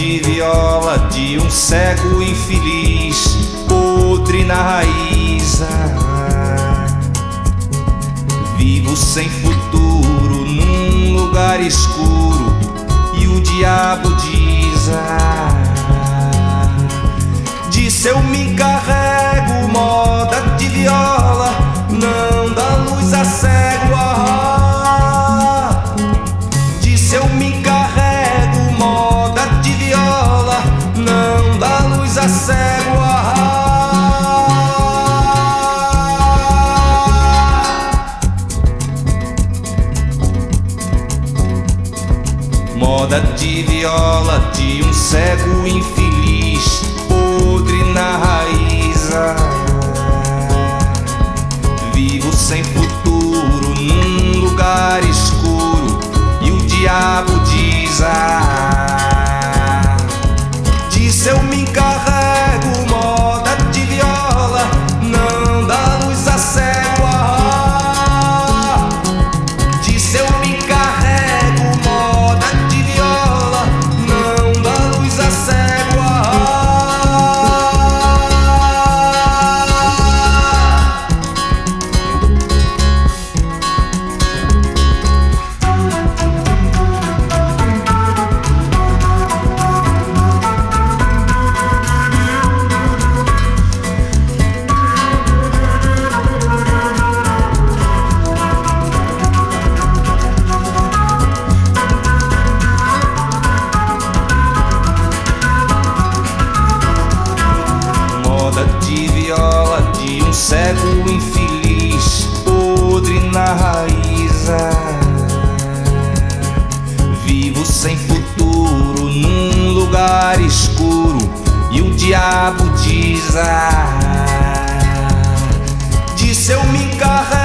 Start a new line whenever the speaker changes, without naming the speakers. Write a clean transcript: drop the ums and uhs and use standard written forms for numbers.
de viola de um cego infeliz, podre na raiz. Vivo sem futuro num lugar escuro e o diabo diz: disse eu me encarrego, moda de viola, não dá luz a cego. Disse eu me encarrego, moda de viola, não dá luz a cego. Moda de viola de um cego infeliz, podre na raiz. Vivo sem futuro num lugar escuro e o diabo diz: disse eu me encarrego, moda de viola, não dá luz a cego. Disse eu me encarrego, moda de viola, não dá luz a cego. Moda de viola de um cego infeliz, podre na raiz. Vivo sem futuro num lugar escuro e o diabo diz: disse eu me encarrego.